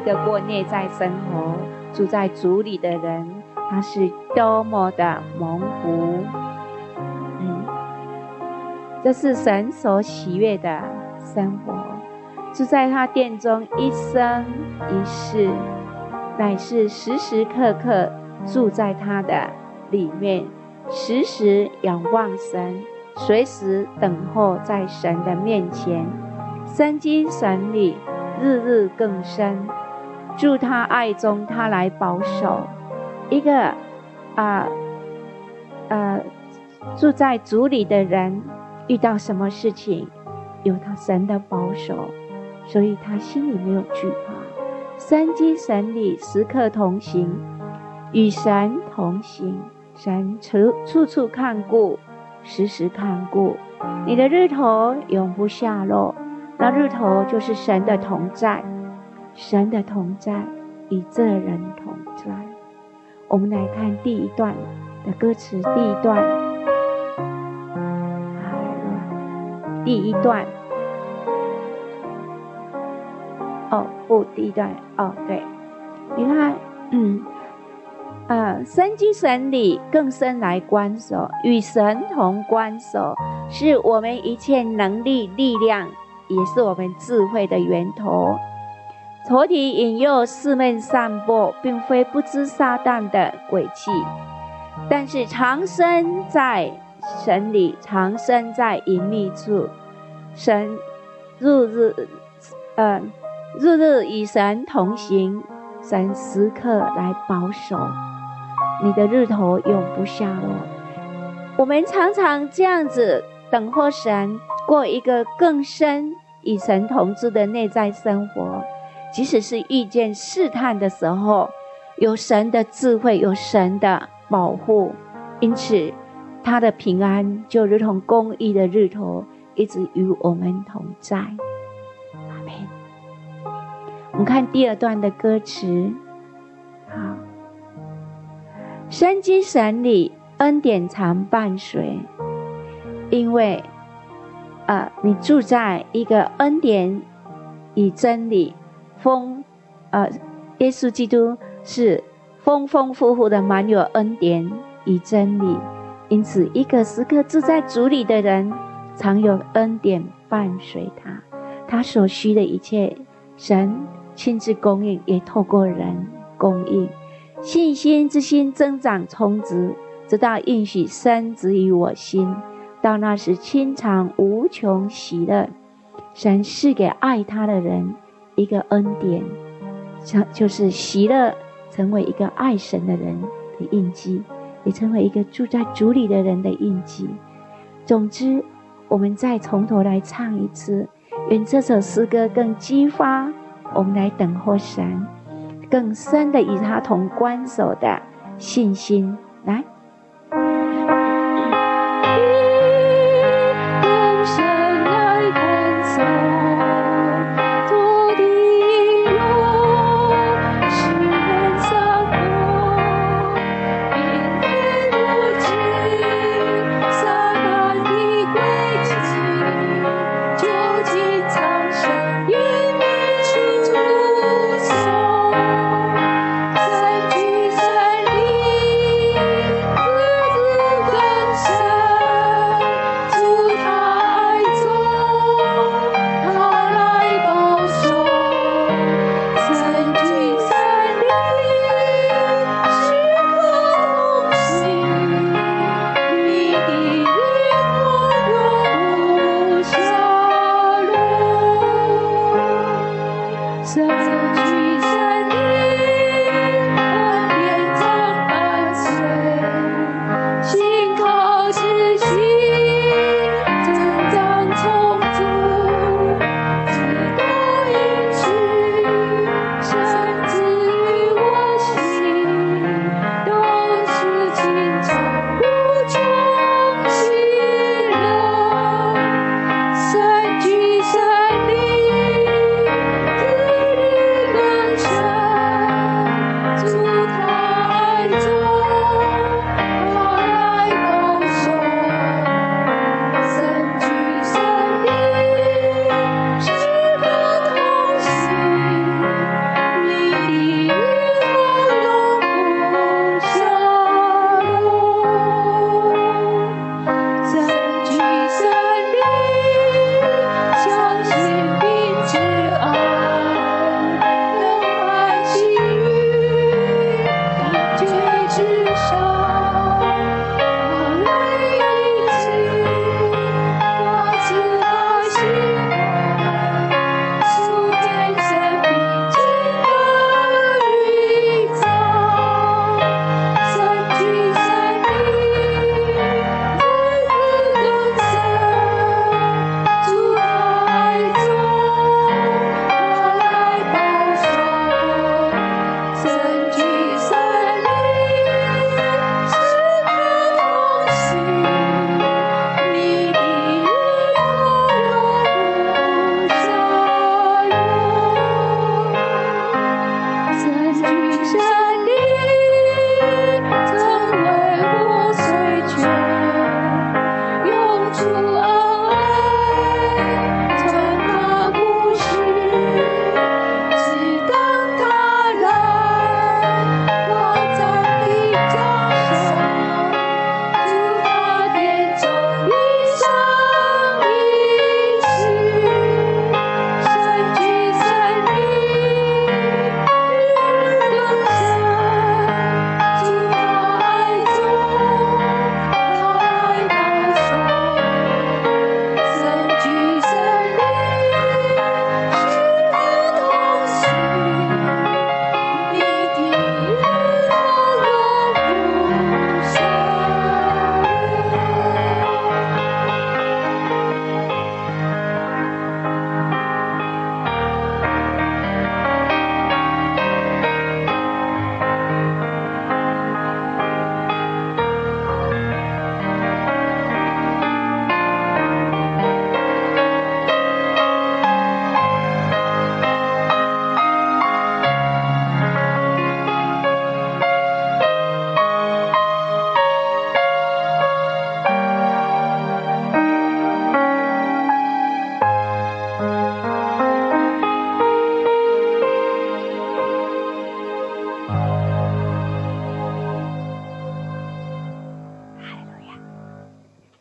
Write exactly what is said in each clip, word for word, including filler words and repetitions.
得过内在生活，住在主里的人，他是多么的蒙福。嗯，这是神所喜悦的生活，住在他殿中一生一世，乃是时时刻刻住在他的里面，时时仰望神，随时等候在神的面前，深经神里，日日更深。住他爱中，他来保守。一个啊呃, 呃住在主里的人，遇到什么事情，有他神的保守，所以他心里没有惧怕。深经神里，时刻同行，与神同行，神处处看顾，时时看顾。你的日头永不下落，那日头就是神的同在，神的同在与这人同在。我们来看第一段的歌词，第一段，第一段，哦不，第一段，哦对，你看，嗯，呃，深经神里，更深来观守，与神同观守，是我们一切能力、力量，也是我们智慧的源头。仇敌引诱四面散播，并非不知撒旦的诡计，但是常身在神里，常身在隐秘处，神日日呃日日与神同行，神时刻来保守你的日头永不下落。我们常常这样子等候神，过一个更深与神同志的内在生活。即使是遇见试探的时候，有神的智慧，有神的保护，因此他的平安就如同公义的日头，一直与我们同在。阿们。我们看第二段的歌词，好，深经神里，恩典常伴随，因为呃，你住在一个恩典与真理丰呃，耶稣基督是丰丰富富的满有恩典与真理，因此一个时刻住在主里的人，常有恩典伴随他，他所需的一切神亲自供应，也透过人供应。信心之心增长充足，直到应许深植于我心，到那时亲尝无穷喜乐。神赐给爱他的人一个恩典，就是喜乐，成为一个爱神的人的印记，也成为一个住在主里的人的印记。总之，我们再从头来唱一次，愿这首诗歌更激发我们来等候神，更深的与他同观守的信心。来，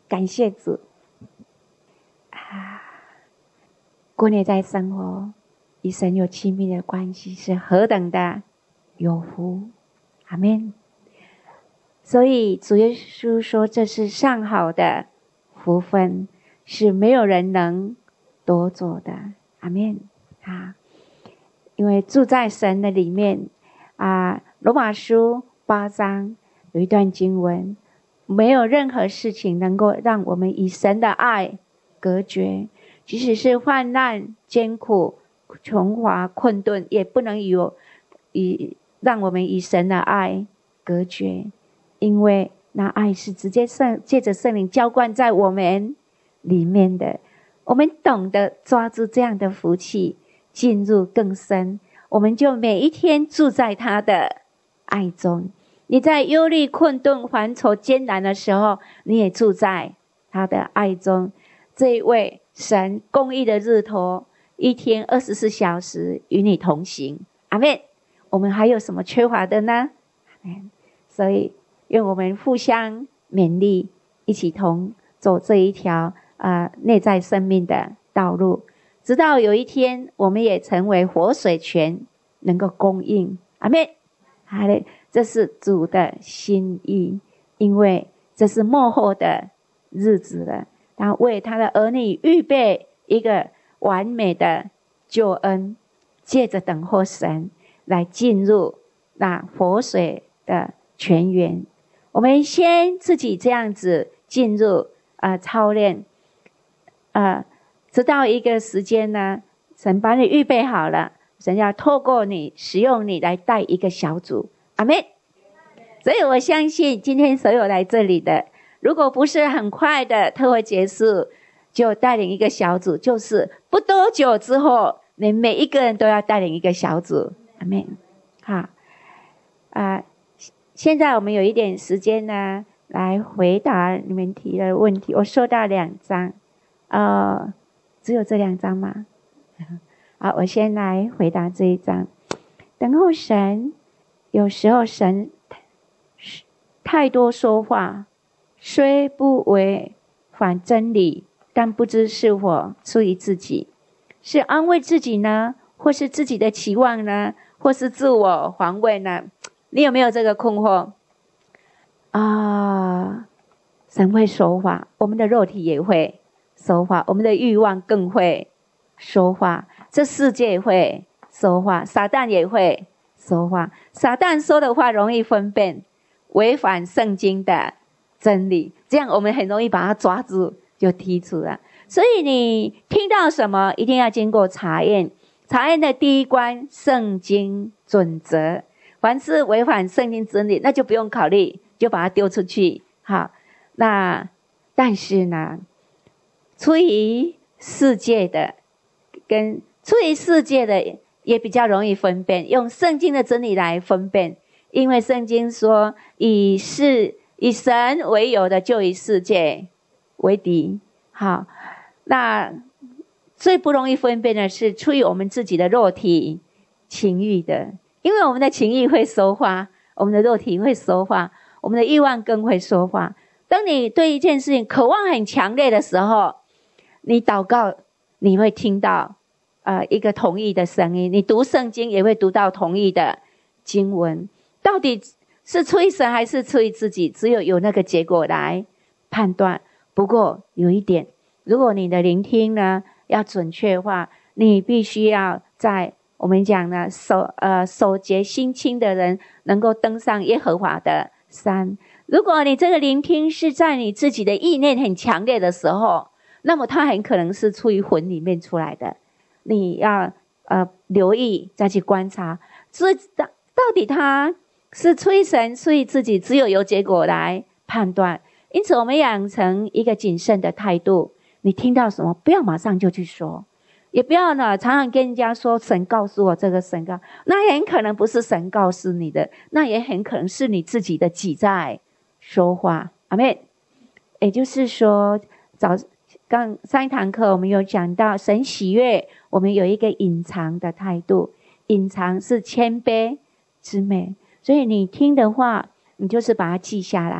感谢主啊！过内在生活与神有亲密的关系，是何等的有福！阿们。所以主耶稣说，这是上好的福分，是没有人能夺走的。阿们啊！因为住在神的里面啊，罗马书八章有一段经文，没有任何事情能够让我们与神的爱隔绝，即使是患难、艰苦、穷乏、困顿，也不能有与让我们与神的爱隔绝，因为那爱是直接圣借着圣灵浇灌在我们里面的。我们懂得抓住这样的福气，进入更深，我们就每一天住在他的爱中。你在忧虑、困顿、烦愁、艰难的时候，你也住在他的爱中。这一位神公义的日头，一天二十四小时与你同行。阿们。我们还有什么缺乏的呢？阿们。所以愿我们互相勉励，一起同走这一条呃内在生命的道路，直到有一天我们也成为活水泉，能够供应。阿们。好嘞，这是主的心意，因为这是末后的日子了，他为他的儿女预备一个完美的救恩，借着等候神来进入那活水的泉源。我们先自己这样子进入呃操练，呃直到一个时间呢，神把你预备好了，神要透过你使用你来带一个小组。阿们。所以我相信今天所有来这里的，如果不是很快的特会结束就带领一个小组，就是不多久之后你每一个人都要带领一个小组。阿们。好啊，现在我们有一点时间呢，来回答你们提的问题。我收到两张，呃，只有这两张吗？好，我先来回答这一张。等候神，有时候神太多说话，虽不违反真理，但不知是否出于自己，是安慰自己呢，或是自己的期望呢，或是自我防卫呢？你有没有这个困惑啊？神会说话，我们的肉体也会说话，我们的欲望更会说话，这世界也会说话，撒旦也会说话。撒旦说的话容易分辨，违反圣经的真理，这样我们很容易把它抓住就剔除了。所以你听到什么一定要经过查验，查验的第一关圣经准则，凡是违反圣经真理那就不用考虑，就把它丢出去。好，那但是呢，出于世界的跟出于世界的也比较容易分辨，用圣经的真理来分辨，因为圣经说以是以神为友的就以世界为敌。好，那最不容易分辨的是出于我们自己的肉体情欲的，因为我们的情欲会说话，我们的肉体会说话，我们的欲望更会说话。当你对一件事情渴望很强烈的时候，你祷告你会听到呃一个同意的声音，你读圣经也会读到同意的经文。到底是出于神还是出于自己，只有有那个结果来判断。不过有一点，如果你的聆听呢要准确的话，你必须要在我们讲呢守呃守节心清的人能够登上耶和华的山。如果你这个聆听是在你自己的意念很强烈的时候，那么它很可能是出于魂里面出来的，你要呃留意再去观察，所以到到底它是出于神出于自己，只有有结果来判断。因此我们养成一个谨慎的态度，你听到什么不要马上就去说，也不要呢常常跟人家说神告诉我这个，神告，那很可能不是神告诉你的，那也很可能是你自己的己在说话。阿们。也就是说早刚上一堂课我们有讲到神喜悦我们有一个隐藏的态度，隐藏是谦卑之美，所以你听的话你就是把它记下来。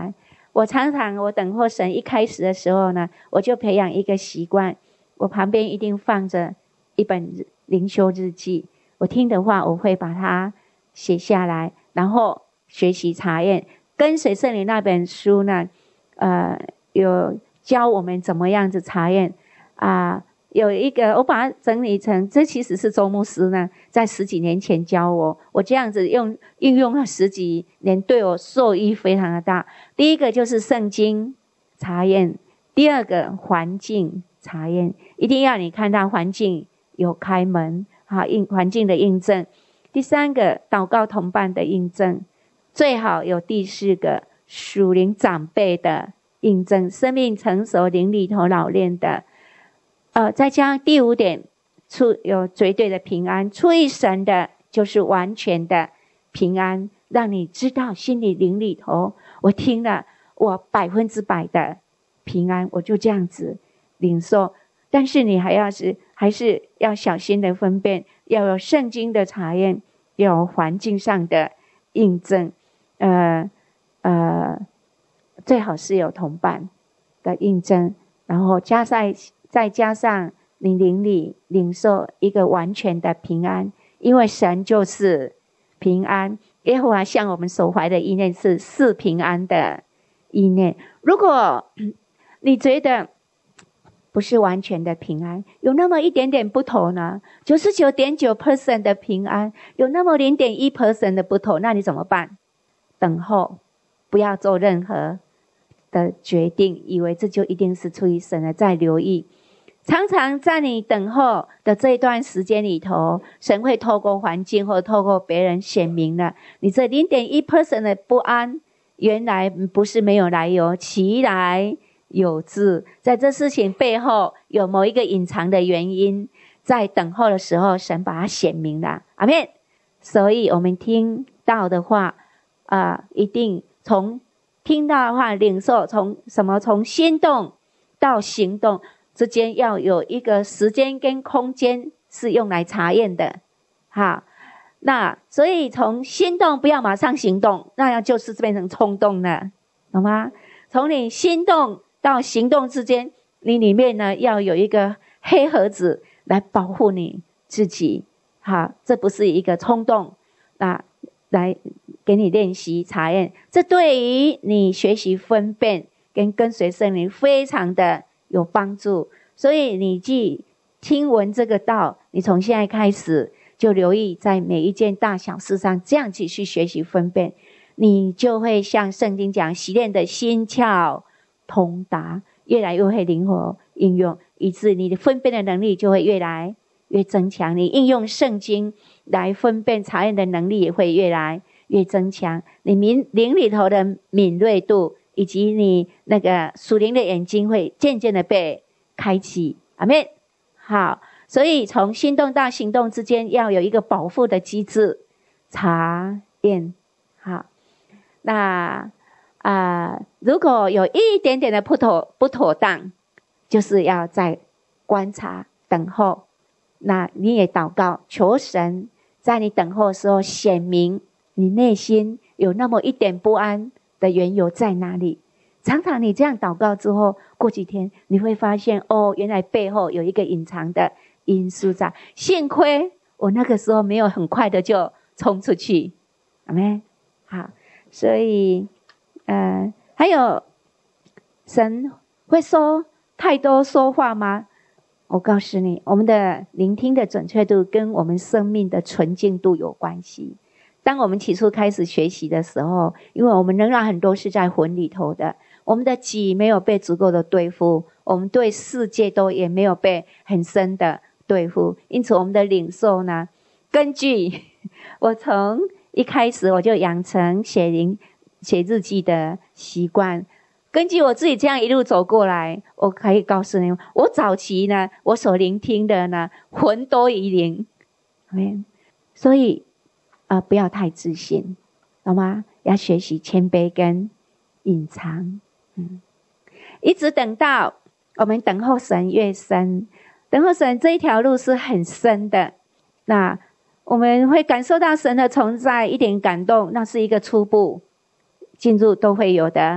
我常常我等候神一开始的时候呢，我就培养一个习惯，我旁边一定放着一本灵修日记，我听的话我会把它写下来，然后学习查验。跟随圣灵那本书呢，呃，有教我们怎么样子查验啊、呃。有一个我把它整理成，这其实是周牧师呢在十几年前教我，我这样子用运用了十几年，对我受益非常的大。第一个就是圣经查验，第二个环境查验，一定要你看到环境有开门，好，印环境的印证。第三个祷告同伴的印证，最好有第四个属灵长辈的印证，生命成熟灵里头老练的。呃，再加上第五点，出有绝对的平安，出于神的就是完全的平安，让你知道心里灵里头，我听了我百分之百的平安，我就这样子领受。但是你还要是还是要小心的分辨，要有圣经的查验，要有环境上的印证，呃呃，最好是有同伴的印证，然后加上再加上你灵里领受一个完全的平安，因为神就是平安，耶和华向我们所怀的意念是是平安的意念。如果你觉得不是完全的平安，有那么一点点不妥呢 百分之九十九点九 的平安，有那么 零点一 的不妥，那你怎么办？等候，不要做任何的决定，以为这就一定是出于神的，再留意。常常在你等候的这一段时间里头，神会透过环境或透过别人显明了你这 零点一 的不安，原来不是没有来由，其来有自，在这事情背后有某一个隐藏的原因，在等候的时候神把它显明了，阿们。所以我们听到的话啊、呃，一定从听到的话领受，从什么？从心动到行动之间要有一个时间跟空间是用来查验的。好，那所以从心动不要马上行动，那样就是变成冲动了，懂吗？从你心动到行动之间，你里面呢要有一个黑盒子来保护你自己。好，这不是一个冲动，那来给你练习查验，这对于你学习分辨跟跟随圣灵非常的有帮助。所以你既听闻这个道，你从现在开始就留意在每一件大小事上这样子去学习分辨，你就会像圣经讲，习练的心窍通达，越来越会灵活应用，以致你的分辨的能力就会越来越增强，你应用圣经来分辨查验的能力也会越来越增强，你灵灵里头的敏锐度以及你那个属灵的眼睛会渐渐的被开启，阿们。好，所以从心动到行动之间要有一个保护的机制，查验。好，那啊、呃，如果有一点点的不妥不妥当，就是要再观察等候。那你也祷告，求神在你等候的时候显明你内心有那么一点不安的缘由在哪里。常常你这样祷告之后，过几天你会发现，哦，原来背后有一个隐藏的因素在。幸亏我那个时候没有很快的就冲出去，阿们。好，所以呃，还有神会说太多说话吗？我告诉你，我们的聆听的准确度跟我们生命的纯净度有关系。当我们起初开始学习的时候，因为我们仍然很多是在魂里头的，我们的己没有被足够的对付，我们对世界都也没有被很深的对付，因此我们的领受呢，根据我从一开始我就养成写灵写日记的习惯，根据我自己这样一路走过来，我可以告诉你，我早期呢，我所聆听的呢，魂多于灵，所以呃，不要太自信，懂吗？要学习谦卑跟隐藏，嗯，一直等到我们等候神越深，等候神这一条路是很深的，那我们会感受到神的存在，一点感动，那是一个初步进入都会有的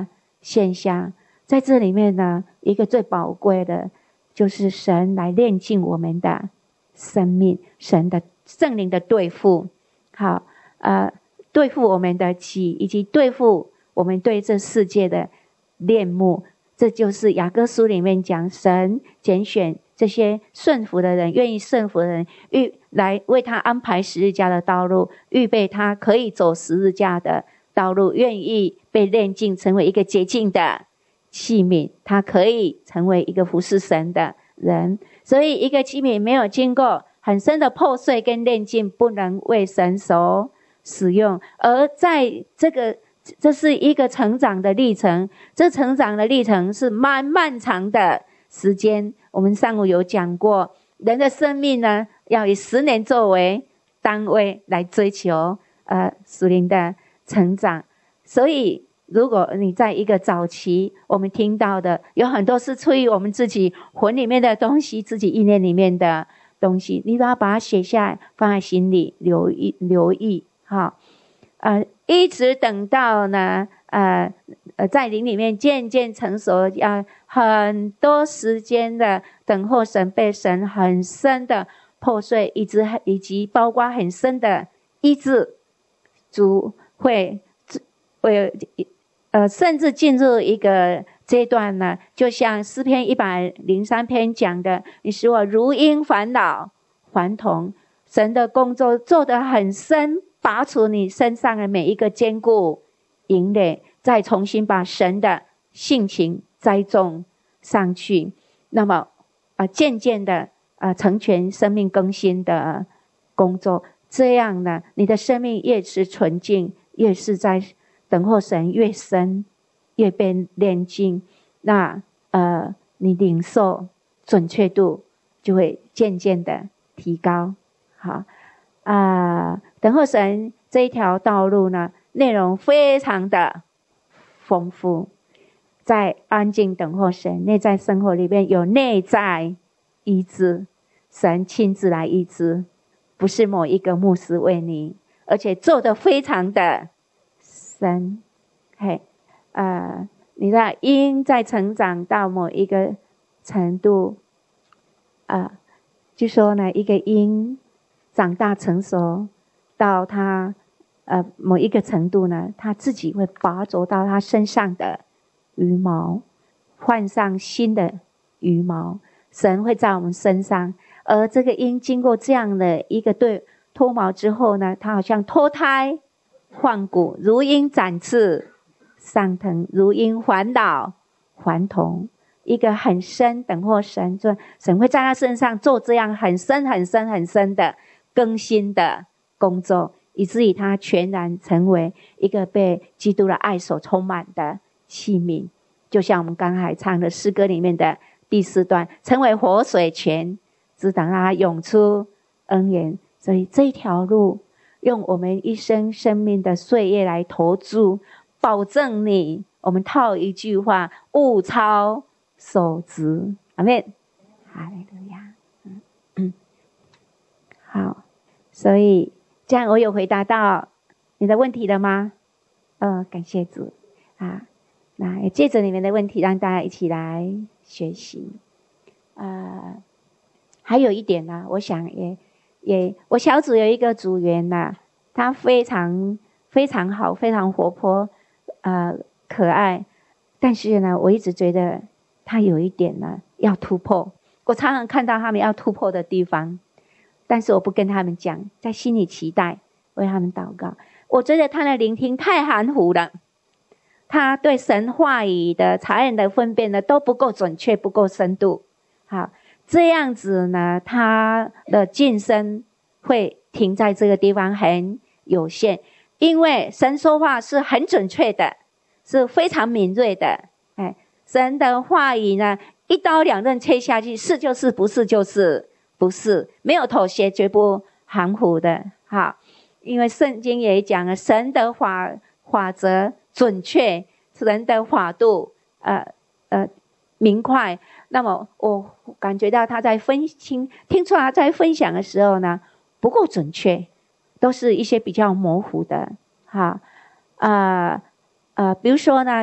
现象。在这里面呢，一个最宝贵的就是神来炼净我们的生命，神的圣灵的对付，好，呃，对付我们的己，以及对付我们对这世界的恋慕。这就是雅各书里面讲，神拣选这些顺服的人，愿意顺服的人，预来为他安排十字架的道路，预备他可以走十字架的道路，愿意被炼净，成为一个洁净的器皿，他可以成为一个服侍神的人。所以一个器皿没有经过很深的破碎跟炼净，不能为神所使用。而在这个这是一个成长的历程，这成长的历程是漫漫长的时间。我们上午有讲过，人的生命呢，要以十年作为单位来追求呃属灵的成长。所以如果你在一个早期，我们听到的有很多是出于我们自己魂里面的东西，自己意念里面的东西，你都要把它写下来，放在心里留意留意哈。呃，一直等到呢，呃呃，在灵里面渐渐成熟，要很多时间的等候神，被神很深的破碎，以及以及包括很深的医治，主会会呃，甚至进入一个阶段呢，就像诗篇一百零三篇讲的，你使我如婴返老还童，神的工作做得很深，拔除你身上的每一个坚固营垒，再重新把神的性情栽种上去，那么呃，渐渐的呃，成全生命更新的工作。这样呢，你的生命越是纯净，越是在等候神越深，越被炼净，那呃，你领受准确度就会渐渐的提高。好啊、呃，等候神这一条道路呢，内容非常的丰富。在安静等候神，内在生活里面有内在医治，神亲自来医治，不是某一个牧师为你，而且做得非常的深。嘿，呃，你的因在成长到某一个程度，啊、呃，就说呢，一个因长大成熟到他呃某一个程度呢，他自己会拔走到他身上的羽毛，换上新的羽毛。神会在我们身上，而这个因经过这样的一个对脱毛之后呢，它好像脱胎换骨，如鹰展翅上腾，如鹰还老还童。一个很深等候神，就神会在他身上做这样很深很深很深的更新的工作，以至于他全然成为一个被基督的爱所充满的器皿。就像我们刚才唱的诗歌里面的第四段，成为活水泉，只等它涌出恩言。所以这条路用我们一生生命的岁月来投注，保证你，我们套一句话，物超所值。阿们，哈利路亚。嗯嗯，好，所以这样我有回答到你的问题了吗？呃，感谢主啊。那也借着你们的问题，让大家一起来学习。呃，还有一点呢，我想也也，我小组有一个组员呐，他非常非常好，非常活泼，呃，可爱。但是呢，我一直觉得他有一点呢要突破。我常常看到他们要突破的地方，但是我不跟他们讲，在心里期待，为他们祷告。我觉得他的聆听太含糊了。他对神话语的察验的分辨呢都不够准确，不够深度。好，这样子呢，他的晋升会停在这个地方很有限，因为神说话是很准确的，是非常敏锐的。哎，神的话语呢，一刀两刃切下去，是就是，不是就是不是，没有妥协，绝不含糊的。好，因为圣经也讲了，神的法法则准确，人的法度呃呃明快。那么我感觉到他在分清听出来他在分享的时候呢不够准确，都是一些比较模糊的哈。呃呃比如说呢，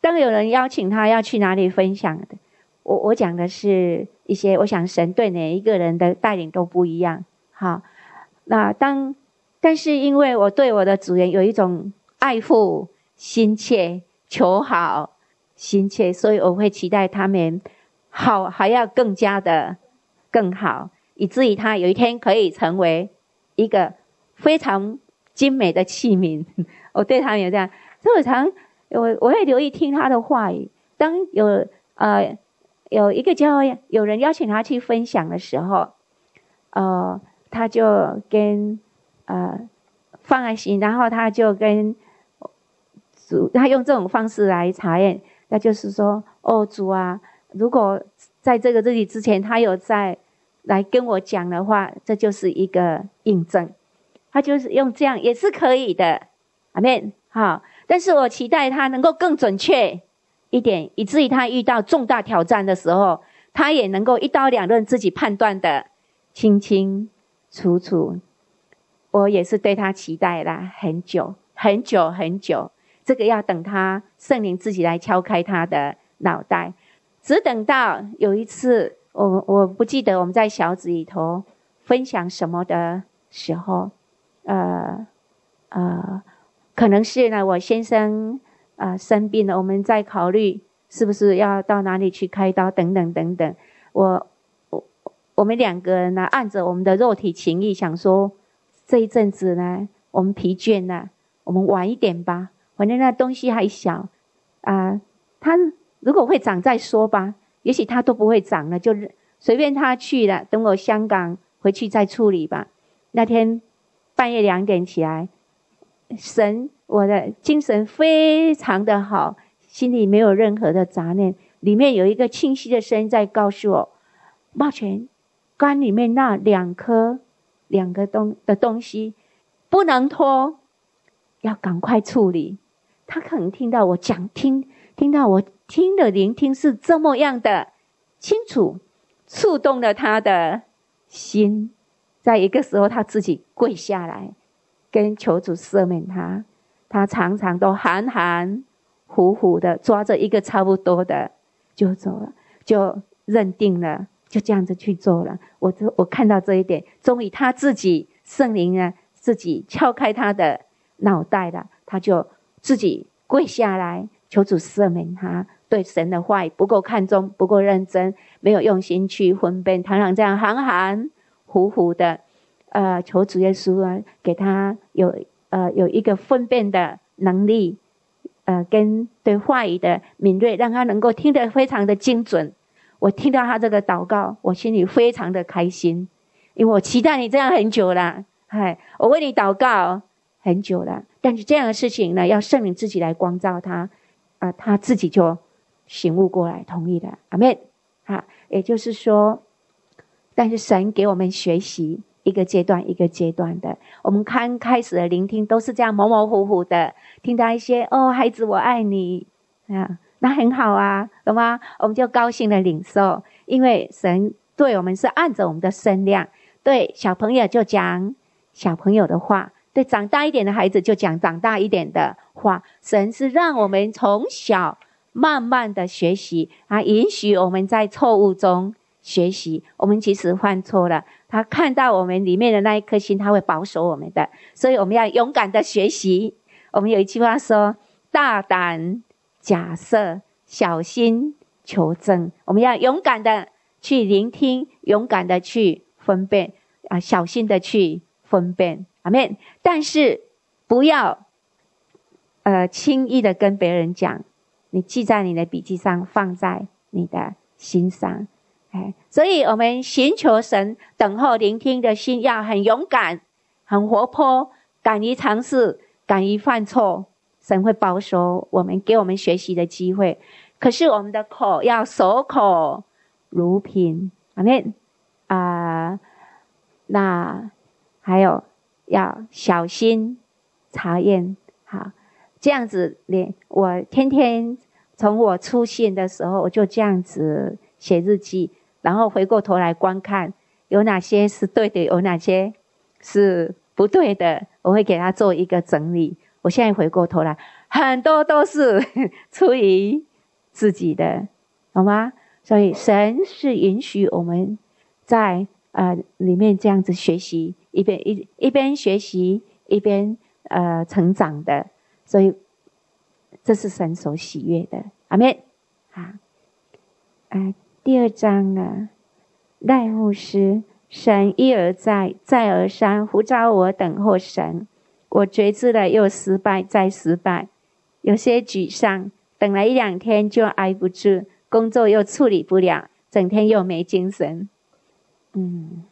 当有人邀请他要去哪里分享的，我我讲的是一些，我想神对每一个人的带领都不一样。好，那当但是因为我对我的组员有一种爱护心切、求好心切，所以我会期待他们好还要更加的更好，以至于他有一天可以成为一个非常精美的器皿。我对他们有这样，所以我常我我会留意听他的话语。当有呃有一个教会有人邀请他去分享的时候，呃，他就跟呃放在心，然后他就跟主，他用这种方式来查验，那就是说，哦，主啊，如果在这个日子之前他有在来跟我讲的话，这就是一个印证。他就是用这样也是可以的，阿们。好，但是我期待他能够更准确一点，以至于他遇到重大挑战的时候，他也能够一刀两刃，自己判断的清清楚楚。我也是对他期待啦，很久很久很久，这个要等他圣灵自己来敲开他的脑袋。只等到有一次，我我不记得我们在小组里头分享什么的时候，呃呃，可能是呢，我先生呃生病了，我们在考虑是不是要到哪里去开刀等等等等。我我我们两个人呢，按着我们的肉体情意想说，这一阵子呢，我们疲倦了，我们晚一点吧，反正那东西还小啊、呃，他如果会长再说吧，也许他都不会长了，就随便他去了，等我香港回去再处理吧。那天半夜两点起来，神，我的精神非常的好，心里没有任何的杂念，里面有一个清晰的声音在告诉我，茂全，肝里面那两颗两个东的东西不能拖，要赶快处理。他可能听到我讲，听听到我听的聆听是这么样的清楚，触动了他的心。在一个时候，他自己跪下来，跟求主赦免他。他常常都含含糊糊的抓着一个差不多的就走了，就认定了，就这样子去做了。我就我看到这一点，终于他自己圣灵呢，自己敲开他的脑袋了，他就自己跪下来求主赦免他，对神的话语不够看重，不够认真，没有用心去分辨，常常这样含含糊糊的，呃，求主耶稣啊，给他有呃有一个分辨的能力，呃，跟对话语的敏锐，让他能够听得非常的精准。我听到他这个祷告，我心里非常的开心，因为我期待你这样很久了，哎，我为你祷告很久了，但是这样的事情呢，要圣灵自己来光照他，啊、呃，他自己就醒悟过来，同意了，阿们。好，也就是说，但是神给我们学习一个阶段一个阶段的，我们刚开始的聆听都是这样模模糊糊的，听到一些哦，孩子我爱你啊，那很好啊，懂吗？我们就高兴的领受，因为神对我们是按着我们的身量，对小朋友就讲小朋友的话，对长大一点的孩子就讲长大一点的话。神是让我们从小慢慢的学习，他允许我们在错误中学习，我们即使犯错了，他看到我们里面的那一颗心，他会保守我们的，所以我们要勇敢的学习。我们有一句话说，大胆假设，小心求证。我们要勇敢的去聆听，勇敢的去分辨，啊，小心的去分辨，阿们。但是不要呃轻易的跟别人讲，你记在你的笔记上，放在你的心上。哎，所以我们寻求神，等候聆听的心要很勇敢，很活泼，敢于尝试，敢于犯错。神会保守我们，给我们学习的机会。可是我们的口要守口如瓶，阿们啊。那还有要小心查验，好，这样子连我天天从我出现的时候，我就这样子写日记。然后回过头来观看，有哪些是对的，有哪些是不对的，我会给他做一个整理。我现在回过头来， 很多都是出于自己的，好吗？所以神是允许我们在呃里面这样子学习，一边一一边学习一边呃成长的，所以这是神所喜悦的。阿们。好，啊，第二章呢，赖牧师，神一而再，再而三呼召我等候神，我觉知了又失败再失败，有些沮丧，等了一两天就挨不住，工作又处理不了，整天又没精神。嗯，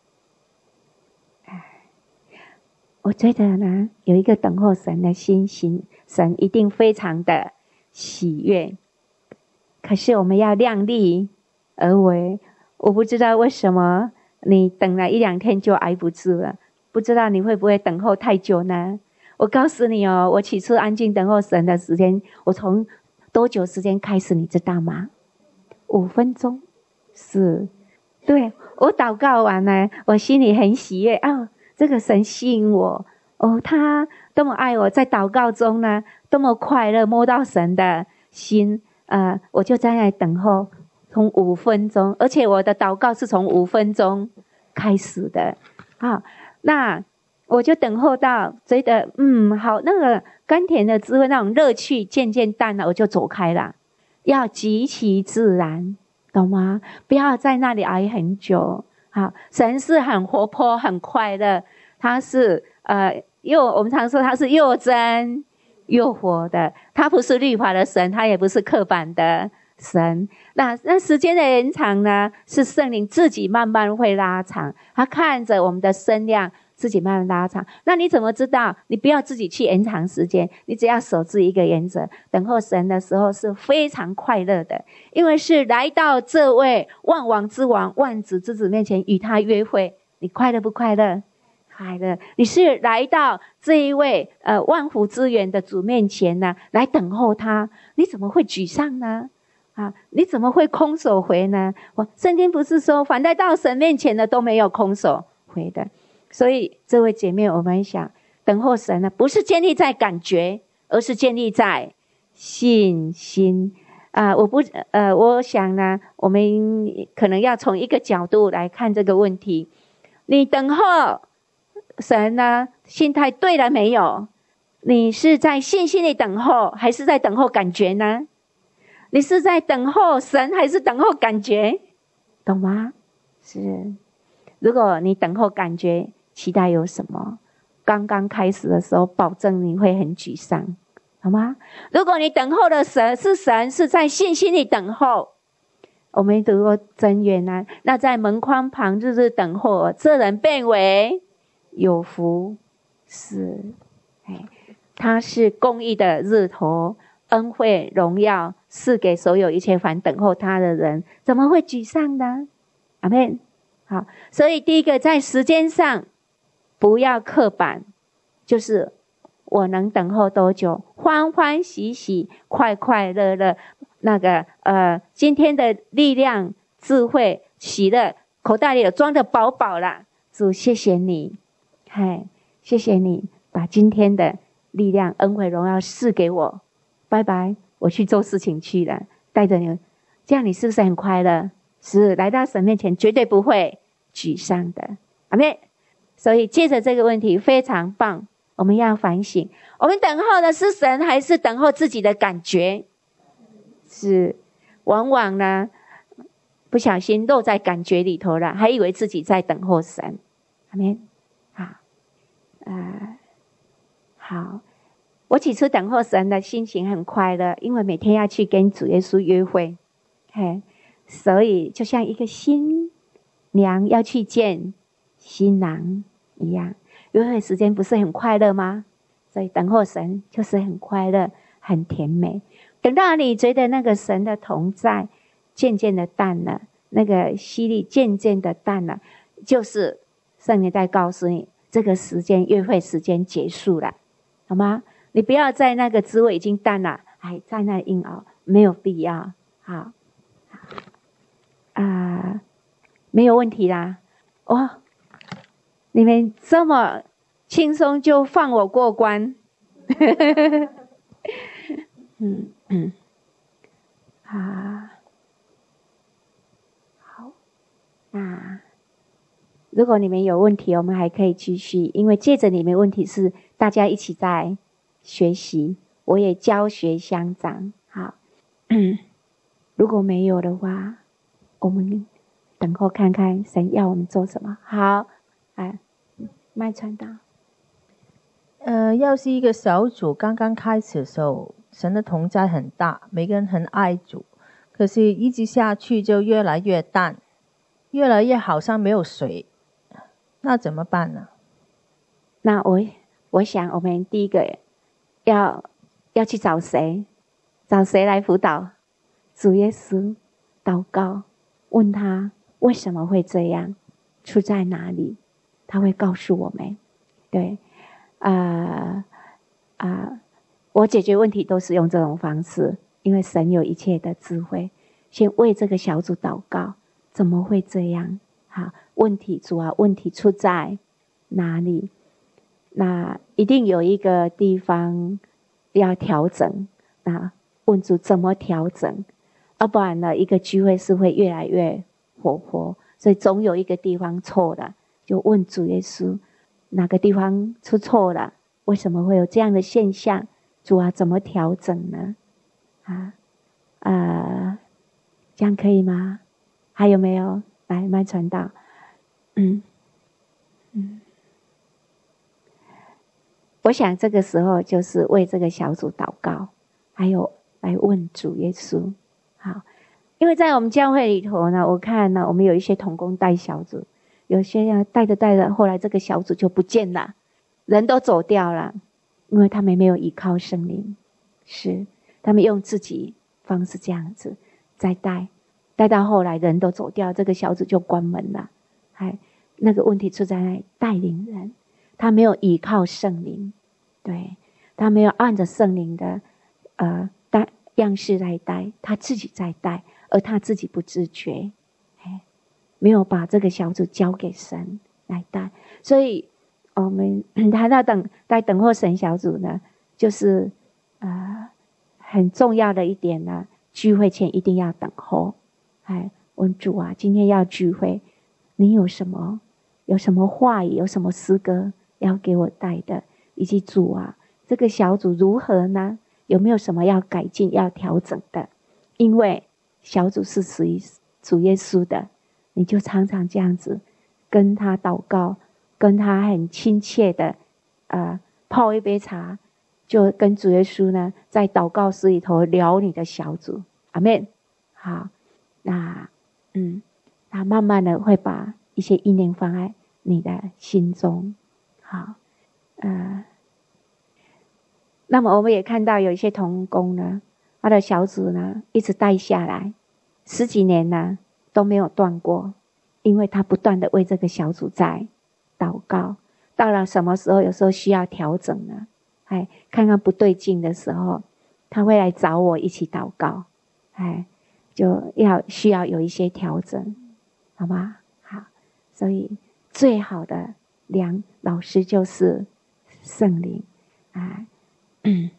我觉得呢，有一个等候神的心情，神一定非常的喜悦。可是我们要量力而为，我不知道为什么你等了一两天就挨不住了，不知道你会不会等候太久呢？我告诉你哦，我起初安静等候神的时间，我从多久时间开始你知道吗？五分钟。是，对，我祷告完了，我心里很喜悦哦，这个神吸引我哦，他多么爱我，在祷告中呢，多么快乐，摸到神的心，呃，我就在那里等候，从五分钟，而且我的祷告是从五分钟开始的，好，那我就等候到觉得嗯好，那个甘甜的滋味，那种乐趣渐渐淡了，我就走开了，要极其自然，懂吗？不要在那里挨很久。好，神是很活泼很快乐，他是呃又我们常说他是又真又活的，他不是律法的神，他也不是刻板的神。那那时间的延长呢，是圣灵自己慢慢会拉长，他看着我们的身量自己慢慢拉长。那你怎么知道？你不要自己去延长时间，你只要守住一个原则，等候神的时候是非常快乐的，因为是来到这位万王之王万子之子面前与他约会，你快乐不快乐？快乐。你是来到这一位呃万福之源的主面前呢，来等候他，你怎么会沮丧呢？啊，你怎么会空手回呢？我圣经不是说凡来到神面前的都没有空手回的。所以这位姐妹，我们想等候神呢，不是建立在感觉，而是建立在信心啊、呃！我不呃，我想呢，我们可能要从一个角度来看这个问题：你等候神呢，心态对了没有？你是在信心里等候，还是在等候感觉呢？你是在等候神，还是等候感觉？懂吗？是。如果你等候感觉，期待有什么？刚刚开始的时候，保证你会很沮丧，好吗？如果你等候的神是神，是在信心里等候，我们读过箴言啊，那在门框旁日日等候，这人变为有福。是，哎，他是公义的日头，恩惠荣耀赐给所有一切凡等候他的人，怎么会沮丧呢？阿们。好，所以第一个在时间上不要刻板，就是我能等候多久，欢欢喜喜快快乐乐，那个呃今天的力量智慧喜乐口袋里有装得饱饱啦，主谢谢你，嗨，谢谢你把今天的力量恩惠荣耀赐给我，拜拜，我去做事情去了，带着你，这样你是不是很快乐？是，来到神面前绝对不会沮丧的，阿们。所以借着这个问题非常棒，我们要反省，我们等候的是神还是等候自己的感觉？是，往往呢不小心落在感觉里头了，还以为自己在等候神，阿们。好，呃，好，我起初等候神的心情很快乐，因为每天要去跟主耶稣约会，嘿，所以就像一个新娘要去见新郎一样，约会时间不是很快乐吗？所以等候神就是很快乐很甜美。等到你觉得那个神的同在渐渐的淡了，那个吸力渐渐的淡了，就是圣灵在告诉你这个时间约会时间结束了，好吗？你不要在那个滋味已经淡了还在那硬熬，没有必要。好啊、呃，没有问题啦。哦，你们这么轻松就放我过关嗯嗯，啊，好，那如果你们有问题，我们还可以继续，因为借着你们问题是大家一起在学习，我也教学相长。好，嗯，如果没有的话，我们等候看看神要我们做什么。好，哎，麦传道。 呃，要是一个小组刚刚开始的时候，神的同在很大，每个人很爱主，可是一直下去就越来越淡，越来越好像没有水，那怎么办呢？ 那我我想我们第一个要要去找谁？找谁来辅导？主耶稣，祷告，问他为什么会这样，出在哪里，他会告诉我们。对，啊、呃、啊、呃，我解决问题都是用这种方式，因为神有一切的智慧。先为这个小组祷告，怎么会这样？好，问题主要问题出在哪里？那一定有一个地方要调整，那问主怎么调整？要不然呢，一个聚会是会越来越活泼，所以总有一个地方错了，就问主耶稣哪个地方出错了？为什么会有这样的现象？主啊，怎么调整呢？啊，呃，这样可以吗？还有没有？来，麦传道，嗯嗯。我想这个时候就是为这个小组祷告，还有来问主耶稣。好，因为在我们教会里头呢，我看呢，我们有一些同工带小组，有些人带着带着，后来这个小组就不见了，人都走掉了，因为他们没有依靠圣灵，是他们用自己方式这样子在带，带到后来人都走掉，这个小组就关门了。还那个问题出在那里，带领人，他没有依靠圣灵。对，他没有按着圣灵的呃带样式来带，他自己在带，而他自己不自觉，没有把这个小组交给神来带。所以我们谈到等在等候神小组呢，就是呃很重要的一点呢，聚会前一定要等候。哎，问主啊，今天要聚会，你有什么有什么话语，有什么诗歌要给我带的？以及主啊，这个小组如何呢？有没有什么要改进、要调整的？因为小组是属于主耶稣的，你就常常这样子跟他祷告，跟他很亲切的，呃，泡一杯茶，就跟主耶稣呢在祷告室里头聊你的小组。阿们。好，那嗯，他慢慢的会把一些意念放在你的心中。好。呃，那么我们也看到有一些同工呢，他的小组呢一直带下来十几年呢都没有断过，因为他不断的为这个小组在祷告。到了什么时候有时候需要调整呢？哎，看看不对劲的时候，他会来找我一起祷告，哎，就要需要有一些调整，好吗？好，所以最好的良老师就是圣灵啊，嗯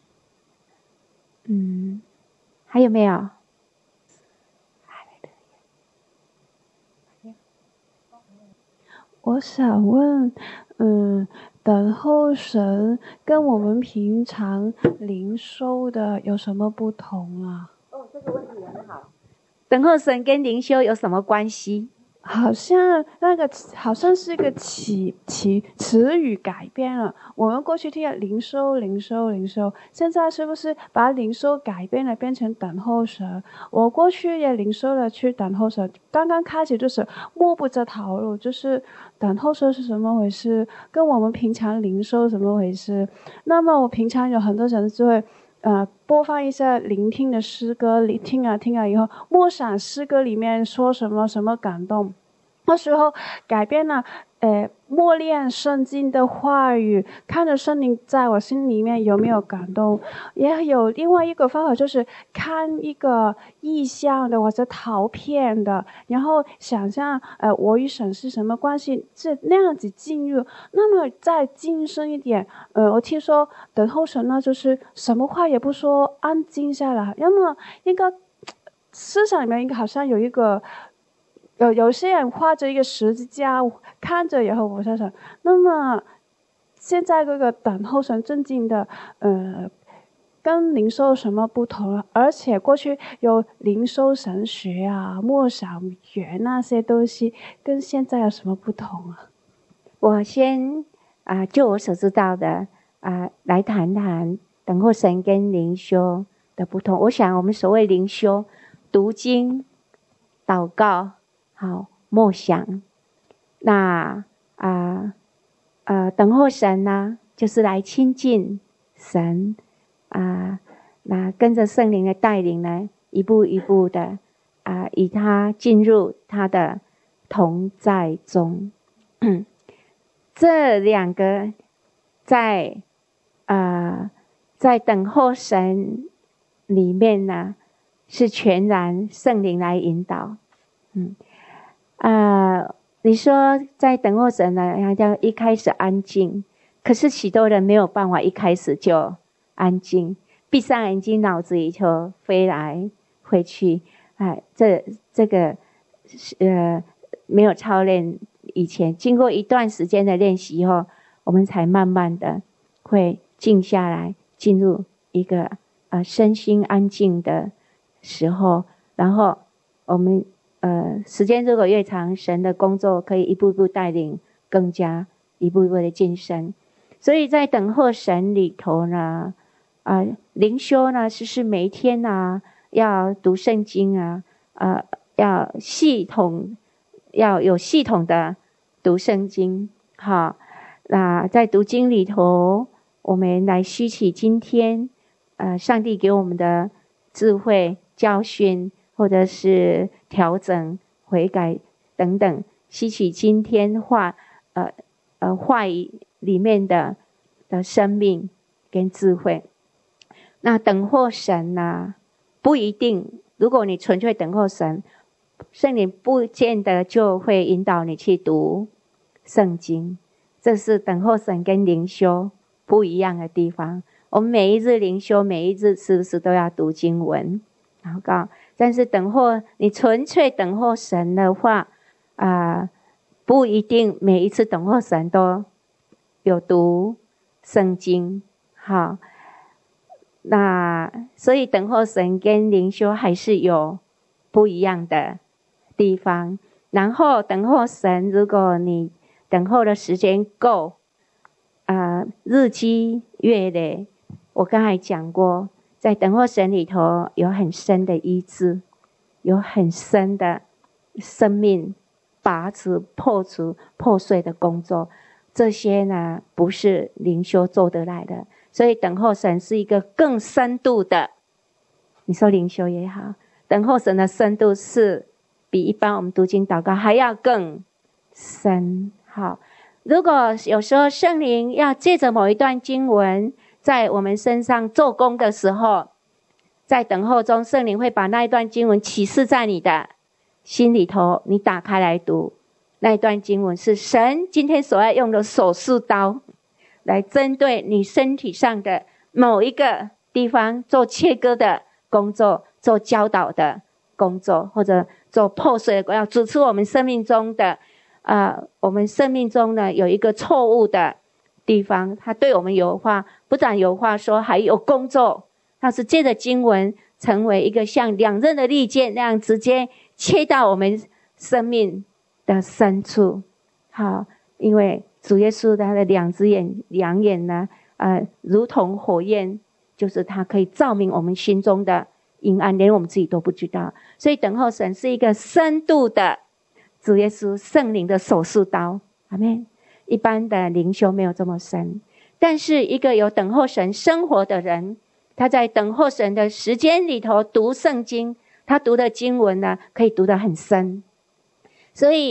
嗯，还有没有？ 我想问，嗯，等候神跟我们平常灵修的有什么不同啊？ 哦，这个问题很好。等候神跟灵修有什么关系？ 好像那个好像是一个词词词语改变了。我们过去听的灵修、灵修、灵修，现在是不是把灵修改变了，变成等候神？我过去也灵修了，去等候神。刚刚开始就是摸不着头脑，就是等候神是什么回事，跟我们平常灵修怎么回事？那么我平常有很多人就会。呃，播放一下聆听的诗歌，听啊听啊以后，默想诗歌里面说什么什么感动， 那时候改变了，呃，默念圣经的话语，看着圣灵在我心里面有没有感动。也有另外一个方法，就是看一个意象的或者图片的，然后想象，呃，我与神是什么关系，这那样子进入。那么再晋升一点，呃，我听说等候神呢，就是什么话也不说，安静下来。那么应该思想里面应该好像有一个。有有些人画着一个十字架，看着以后我在想，那么现在这个等候神正经的，呃，跟灵修有什么不同了？而且过去有灵修神学啊、默想园那些东西，跟现在有什么不同啊？ 我先啊、呃，就我所知道的啊、呃，来谈谈等候神跟灵修的不同。我想我们所谓灵修，读经、祷告。好，默想。那啊呃，呃等候神呢，就是来亲近神啊、呃。那跟着圣灵的带领呢，一步一步的啊、呃，以他进入他的同在中。这两个在呃在等候神里面呢，是全然圣灵来引导。嗯。呃，你说在等候神呢，要一开始安静，可是许多人没有办法一开始就安静，闭上眼睛，脑子里就飞来飞去。哎，这这个呃没有操练以前，经过一段时间的练习以后，我们才慢慢的会静下来，进入一个呃身心安静的时候，然后我们。呃，时间如果越长，神的工作可以一步步带领，更加一步一步的晋升。所以在等候神里头呢，啊、呃，灵修呢，是是每一天啊，要读圣经啊，呃，要系统，要有系统的读圣经。好，那在读经里头，我们来吸取今天，呃，上帝给我们的智慧教训。或者是调整、悔改等等，吸取今天话呃呃话语里面的的生命跟智慧。那等候神呢、啊，不一定。如果你纯粹等候神，圣灵不见得就会引导你去读圣经。这是等候神跟灵修不一样的地方。我们每一日灵修，每一日是不是都要读经文？祷告。但是等候你纯粹等候神的话啊、呃，不一定每一次等候神都有读圣经。好，那所以等候神跟灵修还是有不一样的地方。然后等候神，如果你等候的时间够啊、呃，日积月累，我刚才讲过。在等候神里头有很深的医治，有很深的生命拔除、破除、破碎的工作，这些呢不是灵修做得来的。所以等候神是一个更深度的，你说灵修也好，等候神的深度是比一般我们读经祷告还要更深。好，如果有时候圣灵要借着某一段经文在我们身上做工的时候，在等候中，圣灵会把那一段经文启示在你的心里头，你打开来读，那一段经文是神今天所要用的手术刀，来针对你身体上的某一个地方做切割的工作，做教导的工作，或者做破碎的，要指出我们生命中的呃，我们生命中呢有一个错误的地方，他对我们有话，不但有话说，还有工作。他是借着经文成为一个像两刃的利剑那样，直接切到我们生命的深处。好，因为主耶稣他的两只眼、两眼呢，呃，如同火焰，就是他可以照明我们心中的阴暗，连我们自己都不知道。所以等候神是一个深度的主耶稣圣灵的手术刀。阿们。一般的灵修没有这么深，但是一个有等候神生活的人，他在等候神的时间里头读圣经，他读的经文呢可以读得很深。所以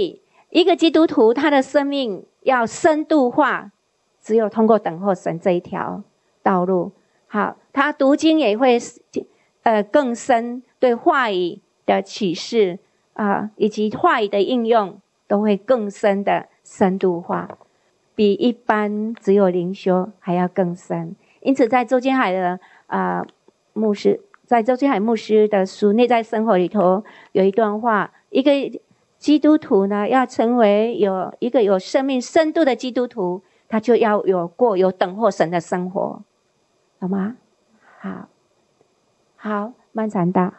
一个基督徒他的生命要深度化，只有通过等候神这一条道路。好，他读经也会呃更深，对话语的启示啊、呃，以及话语的应用都会更深的深度化，比一般只有灵修还要更深。因此在周金海的啊、呃、牧师，在周金海牧师的书《内在生活》里头有一段话，一个基督徒呢要成为有一个有生命深度的基督徒，他就要有过有等候神的生活，好吗？好，好，曼传道。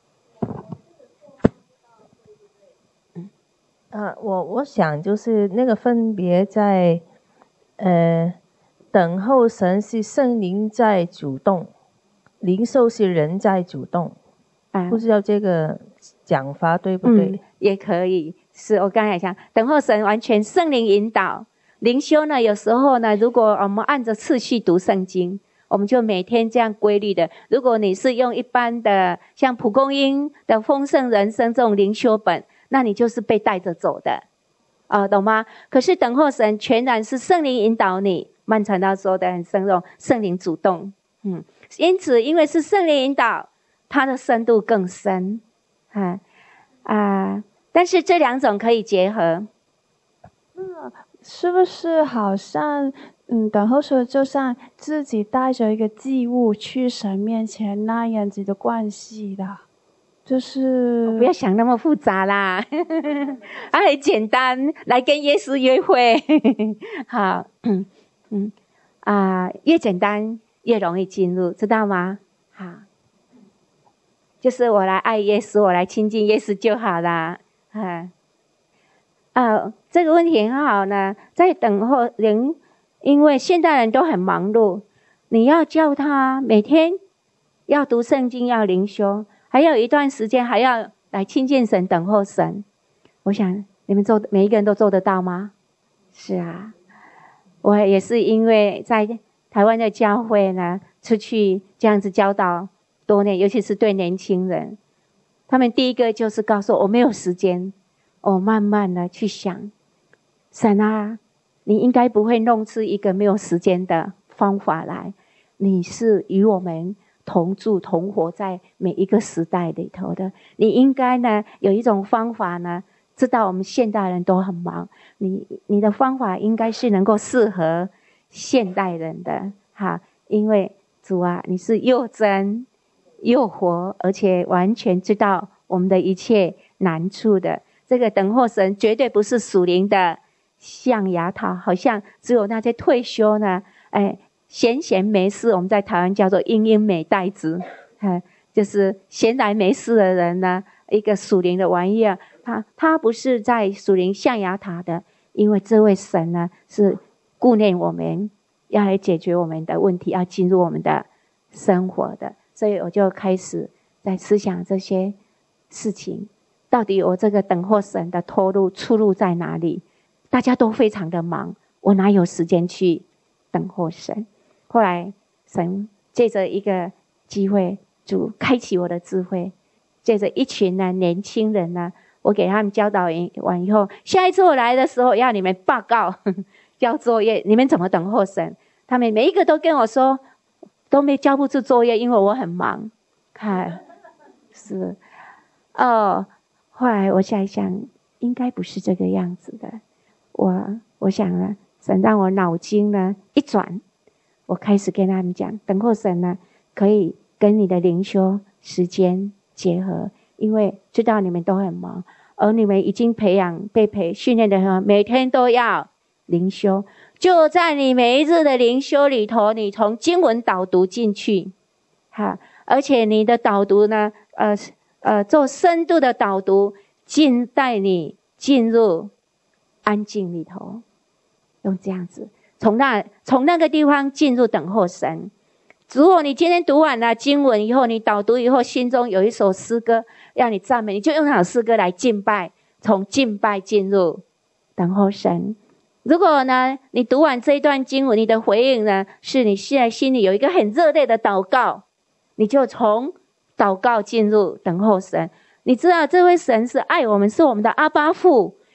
呃，我我想就是那个分别在，呃，等候神是圣灵在主动，灵受是人在主动，啊，不知道这个讲法对不对？ 嗯，也可以，是我刚才讲，等候神完全圣灵引导。灵修呢，有时候呢，如果我们按着次序读圣经，我们就每天这样规律的。如果你是用一般的像蒲公英的丰盛人生这种灵修本，那你就是被带着走的，啊、呃，懂吗？可是等候神全然是圣灵引导你，曼传道说的很生动，圣灵主动，嗯，因此因为是圣灵引导，它的深度更深，啊啊，但是这两种可以结合。 嗯，是不是好像嗯，等候神就像自己带着一个祭物去神面前那样子的关系的？就是不要想那么复杂啦，啊，很简单，来跟耶稣约会，好，嗯嗯啊，越简单越容易进入，知道吗？好，就是我来爱耶稣，我来亲近耶稣就好啦，啊啊，这个问题很好呢，在等候人，因为现代人都很忙碌，你要叫他每天要读圣经，要灵修。还有一段时间还要来亲近神，等候神。我想你们做每一个人都做得到吗？是啊，我也是因为在台湾的教会呢，出去这样子教导多年，尤其是对年轻人，他们第一个就是告诉我，我没有时间，我慢慢的去想，神啊，你应该不会弄出一个没有时间的方法来，你是与我们同住同活在每一个时代里头的，你应该呢有一种方法呢，知道我们现代人都很忙，你你的方法应该是能够适合现代人的哈，因为主啊，你是又真又活，而且完全知道我们的一切难处的。这个等候神绝对不是属灵的象牙塔，好像只有那些退休呢，哎。闲闲没事，我们在台湾叫做英英美代子，就是闲来没事的人呢，一个属灵的玩意儿，他他不是在属灵象牙塔的，因为这位神呢是顾念我们，要来解决我们的问题，要进入我们的生活的，所以我就开始在思想这些事情，到底我这个等候神的脱路出路在哪里？大家都非常的忙，我哪有时间去等候神？后来神借着一个机会，主开启我的智慧，借着一群呢年轻人呢，我给他们教导完以后，下一次我来的时候要你们报告呵呵交作业，你们怎么等候神？他们每一个都跟我说都没交不出作业，因为我很忙。看是哦，后来我想一想，应该不是这个样子的。我我想呢，神让我脑筋呢一转，我开始跟他们讲，等候神呢可以跟你的灵修时间结合，因为知道你们都很忙，而你们已经培养被培训练的很好，每天都要灵修，就在你每一日的灵修里头，你从经文导读进去，哈，而且你的导读呢，呃呃，做深度的导读，进带你进入安静里头，用这样子。从那从那个地方进入等候神。如果你今天读完了经文以后，你导读以后，心中有一首诗歌要你赞美，你就用那首诗歌来敬拜，从敬拜进入等候神。如果呢，你读完这一段经文，你的回应呢，是你现在心里有一个很热烈的祷告，你就从祷告进入等候神。你知道这位神是爱我们，是我们的阿爸父，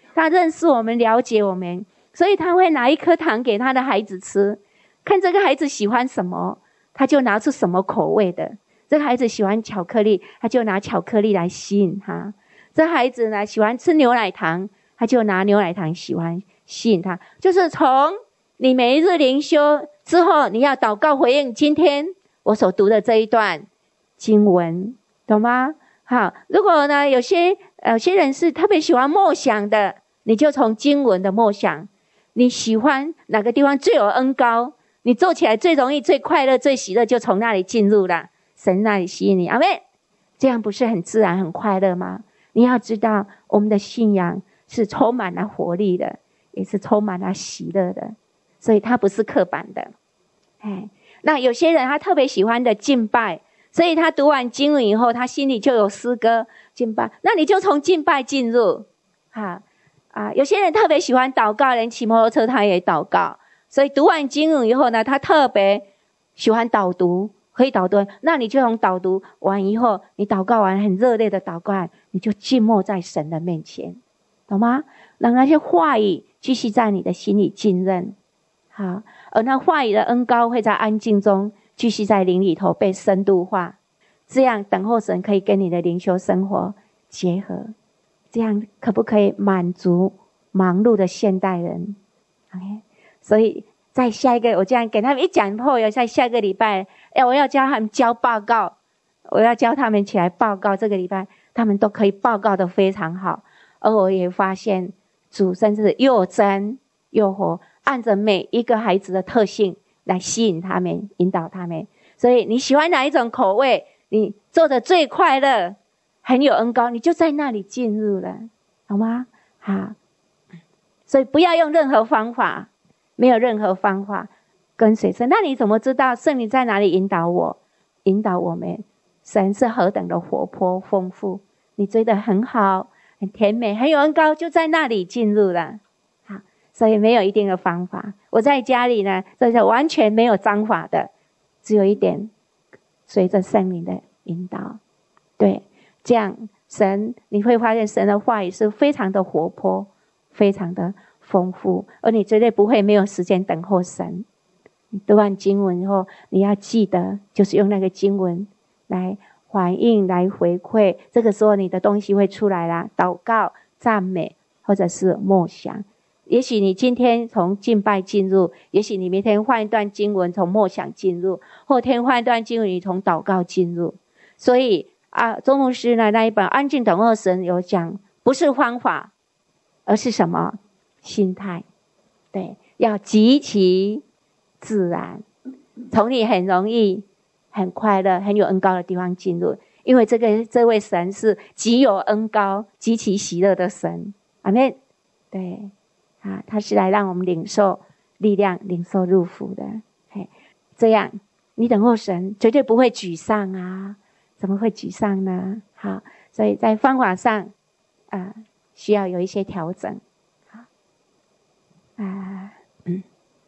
他认识我们，了解我们，所以他会拿一颗糖给他的孩子吃，看这个孩子喜欢什么，他就拿出什么口味的。这个孩子喜欢巧克力，他就拿巧克力来吸引他。这孩子呢喜欢吃牛奶糖，他就拿牛奶糖喜欢吸引他。就是从你每一日灵修之后，你要祷告回应今天我所读的这一段经文，懂吗？好，如果呢有些有些人是特别喜欢默想的，你就从经文的默想，你喜欢哪个地方最有恩膏，你做起来最容易、最快乐、最喜乐，就从那里进入了，神那里吸引你。阿们，这样不是很自然、很快乐吗？你要知道，我们的信仰是充满了活力的，也是充满了喜乐的，所以它不是刻板的。哎，那有些人他特别喜欢的敬拜，所以他读完经文以后，他心里就有诗歌敬拜，那你就从敬拜进入。哈啊，有些人特别喜欢祷告，连骑摩托车他也祷告，所以读完经文以后呢，他特别喜欢导读，可以导读，那你就从导读完以后，你祷告完很热烈的祷告，你就静默在神的面前，懂吗？让那些话语继续在你的心里浸润。好，而那话语的恩膏会在安静中继续在灵里头被深度化，这样等候神可以跟你的灵修生活结合，这样可不可以满足忙碌的现代人 ？OK， 所以在下一个，我这样给他们一讲后，有在下个礼拜，哎，我要教他们交报告，我要教他们起来报告。这个礼拜他们都可以报告得非常好，而我也发现主甚至又真又活，按着每一个孩子的特性来吸引他们，引导他们。所以你喜欢哪一种口味，你做的最快乐，很有恩膏，你就在那里进入了，好吗？好，所以不要用任何方法，没有任何方法跟随神。那你怎么知道圣灵在哪里引导我，引导我们？神是何等的活泼丰富，你追得很好，很甜美，很有恩膏，就在那里进入了。好，所以没有一定的方法。我在家里呢，这是完全没有章法的，只有一点随着圣灵的引导。对，这样神你会发现神的话语是非常的活泼，非常的丰富，而你绝对不会没有时间等候神。你读完经文以后，你要记得就是用那个经文来反应，来回馈，这个时候你的东西会出来啦，祷告、赞美或者是默想。也许你今天从敬拜进入，也许你明天换一段经文从默想进入，后天换一段经文你从祷告进入。所以啊，周牧师呢那一本《安静等候神》有讲，不是方法，而是什么？心态。对，要极其自然，从你很容易、很快乐、很有恩膏的地方进入，因为这个这位神是极有恩膏、极其喜乐的神。阿们。对啊，他是来让我们领受力量、领受入福的。嘿，这样你等候神，绝对不会沮丧啊！怎么会沮丧呢？好，所以在方法上啊，需要有一些調整。好，啊，嗯。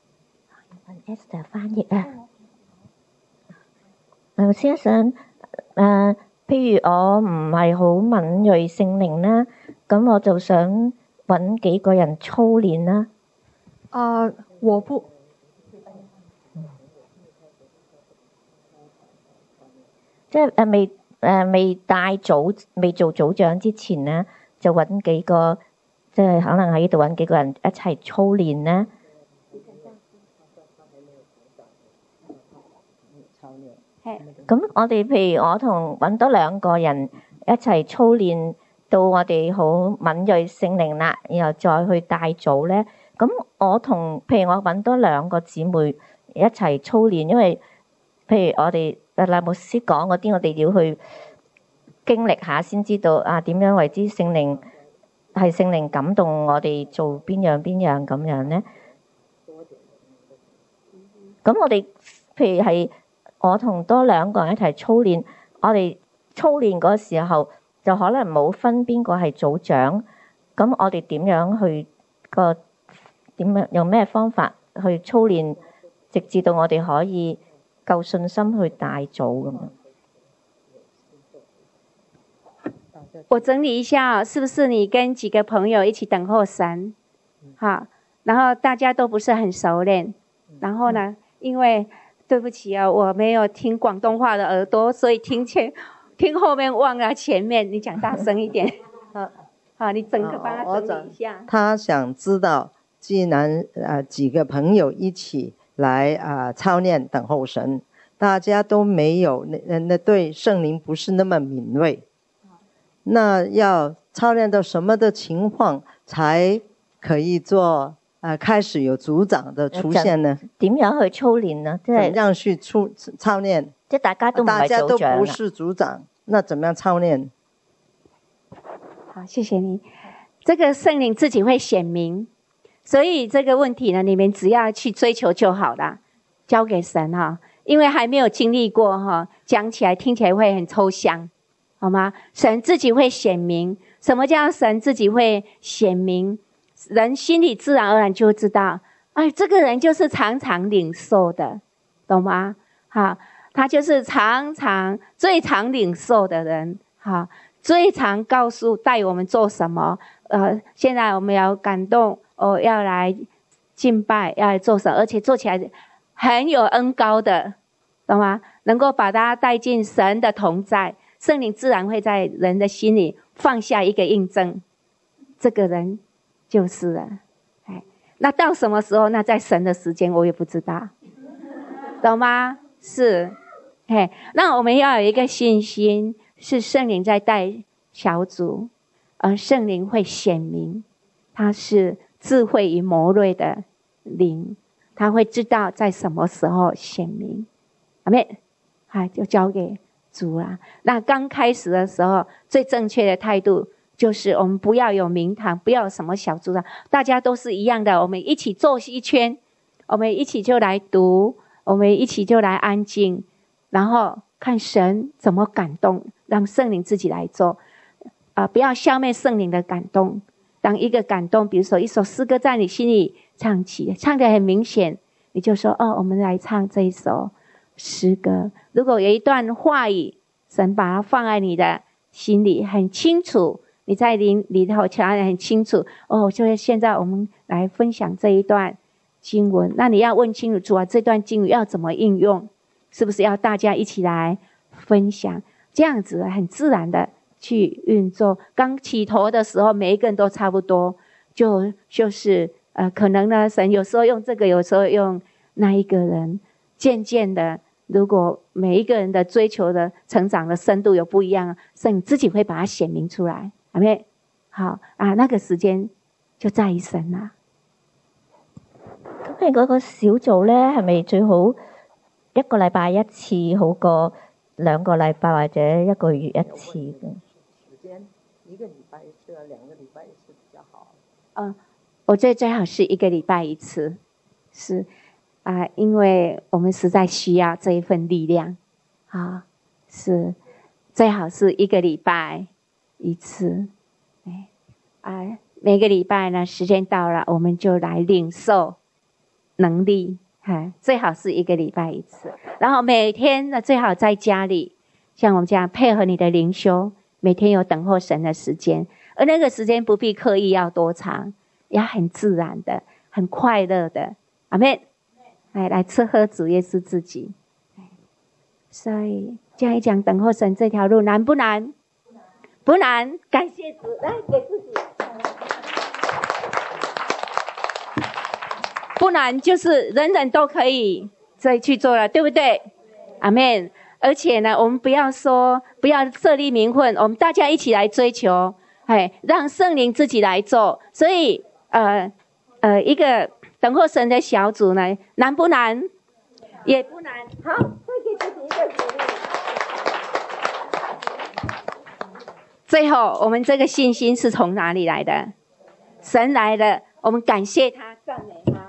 Esther 翻譯啊。頭先想誒，譬如我唔係好敏鋭聖靈啦，咁我就想揾幾個人操練啦。 啊、呃，我不。 即係誒未誒未帶組未做組長之前咧，就揾幾個即係可能喺呢度揾幾個人一齊操練咧。咁我哋譬如我同揾多兩個人一齊操練到我哋好敏鋭聖靈啦，然後再去帶組咧。咁我同譬如我揾多兩個姊妹一齊操練，因為譬如我哋賴牧師講嗰啲，我哋要去經歷下先知道啊點樣為之聖靈係聖靈感動我哋做邊樣邊樣咁樣咧。咁我哋譬如係我同多兩個人一齊操練，我哋操練嗰時候就可能冇分邊個係組長，咁我哋點樣去個點樣用咩方法去操練，直至到我哋可以夠信心去帶組咁樣。 我整理一下哦，是不是你跟几个朋友一起等候神？好，然后大家都不是很熟练，然后呢，因为对不起啊，我没有听广东话的耳朵，所以听前听后面忘了前面，你讲大声一点。好，你整个帮他整理一下。 他想知道，既然呃几个朋友一起来啊、呃、操练等候神，大家都没有那那对圣灵不是那麼敏銳，那要操練到什麼的情況才可以做呃開始有組長的出現呢？ 點樣去操練呢？即係怎樣去操操練？ 即係大家都唔係組長， 大家都不是組長，那怎麼樣操練？ 好，謝謝你。這個聖靈自己會顯明，所以這個問題呢，你們只要去追求就好了，交給神哈，因為還沒有經歷過哈，講起來聽起來會很抽象，好嗎？神自己會顯明，什麼叫神自己會顯明？人心裡自然而然就知道，哎，這個人就是常常領受的，懂嗎？好，他就是常常最常領受的人，好。最常告訴帶我們做什麼，呃，現在我們要感動，哦，要來敬拜，要來做什麼，而且做起來很有恩膏的，懂嗎？能夠把大家帶進神的同在，聖靈自然會在人的心裡放下一個印證，這個人就是了。哎，那到什麼時候？那在神的時間我也不知道，懂嗎？是，哎，那我們要有一個信心。是聖靈在帶小組，而聖靈會顯明，他是智慧與謀略的靈，他會知道在什麼時候顯明。阿們，好，就交給主啦。那剛開始的時候，最正確的態度就是我們不要有名堂，不要有什麼小組長，大家都是一樣的，我們一起坐一圈，我們一起就來讀，我們一起就來安靜，然後看神怎麼感動，讓聖靈自己來做，啊、呃，不要消滅聖靈的感動。當一個感動，比如說一首詩歌在你心裡唱起，唱得很明顯，你就說，哦，我們來唱這一首詩歌。如果有一段話語，神把它放在你的心裡，很清楚，你在靈裡頭講得很清楚，哦，就是現在我們來分享這一段經文。那你要問清楚，主啊，這段經文要怎麼應用？是不是要大家一起來分享？這樣子很自然的去運作。剛起頭的時候，每一個人都差不多，就就是呃，可能呢，神有時候用這個，有時候用那一個人。漸漸的，如果每一個人的追求的成長的深度有不一樣，神自己會把它顯明出來。阿們，好啊，那個時間就在於神啦。 咁你嗰個小組咧，係咪最好一個禮拜一次好過兩個禮拜或者一個月一次嘅？ 時間一個禮拜一次，兩個禮拜一次比較好。 嗯，我覺得最好是一個禮拜一次，是啊、呃，因為我們實在需要這一份力量啊，是最好是一個禮拜一次。哎啊、呃，每個禮拜呢，時間到了，我們就來領受能力。最好是一個禮拜一次，然後每天呢，最好在家裡，像我們這樣配合你的靈修，每天有等候神的時間，而那個時間不必刻意要多長，要很自然的，很快樂的。阿們，來來吃喝主耶穌自己。所以這樣一講，等候神這條路難不難？不難，感謝主，來給自己。不然就是人人都可以再去做了，對不對？阿們。而且呢，我們不要說不要設立名分，我們大家一起來追求，哎，讓聖靈自己來做。所以，呃呃，一個等候神的小組呢，難不難？也不難。好，再給自己一個鼓勵。最後，我們這個信心是從哪裡來的？神來的，我們感謝他，讚美他。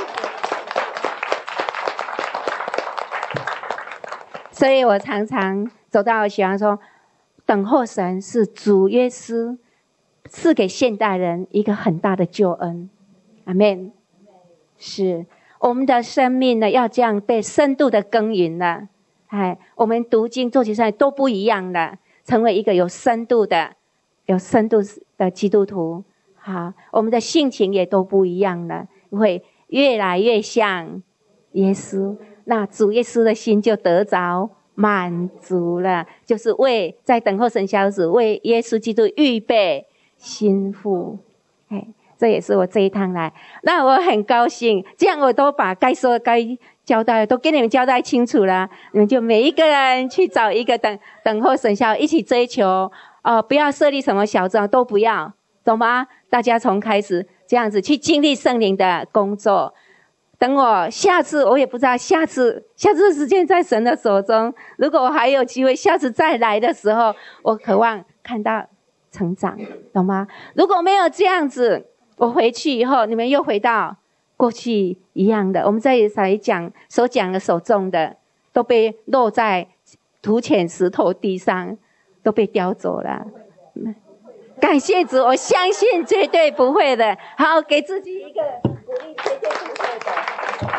所以我常常走到喜歡說，等候神是主耶穌賜給現代人一個很大的救恩。阿們。是我們的生命呢，要這樣被深度的耕耘了。哎，我們讀經做起來都不一樣了，成為一個有深度的有深度的基督徒，好，我们的性情也都不一样了，会越来越像耶稣，那主耶稣的心就得着满足了，就是为在等候神小子为耶稣基督预备心腹。哎，这也是我这一趟来，那我很高兴，这样我都把该说该交代的都给你们交代清楚了，你们就每一个人去找一个等等候神小一起追求，呃，不要设立什么小账，都不要，懂吗？大家从开始这样子去经历圣灵的工作。等我下次，我也不知道下次下次时间在神的手中，如果我还有机会下次再来的时候，我渴望看到成长，懂吗？如果没有这样子，我回去以后你们又回到过去一样的，我们在才讲所讲的所种的都被落在土浅石头地上，都被叼走了。感谢主，我相信绝对不会的。好，给自己一个鼓励，绝对不会的。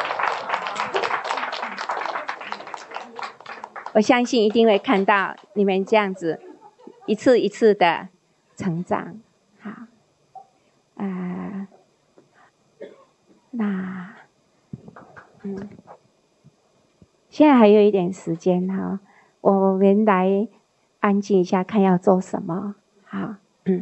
我相信一定会看到你们这样子一次一次的成长。好，啊、呃，那，嗯，现在还有一点时间哈，我们来安静一下，看要做什么。好，嗯。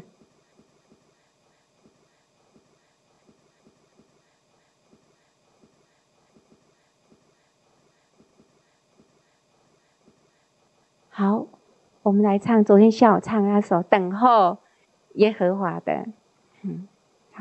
好，我们来唱昨天下午唱那首《等候耶和华》的，嗯，好。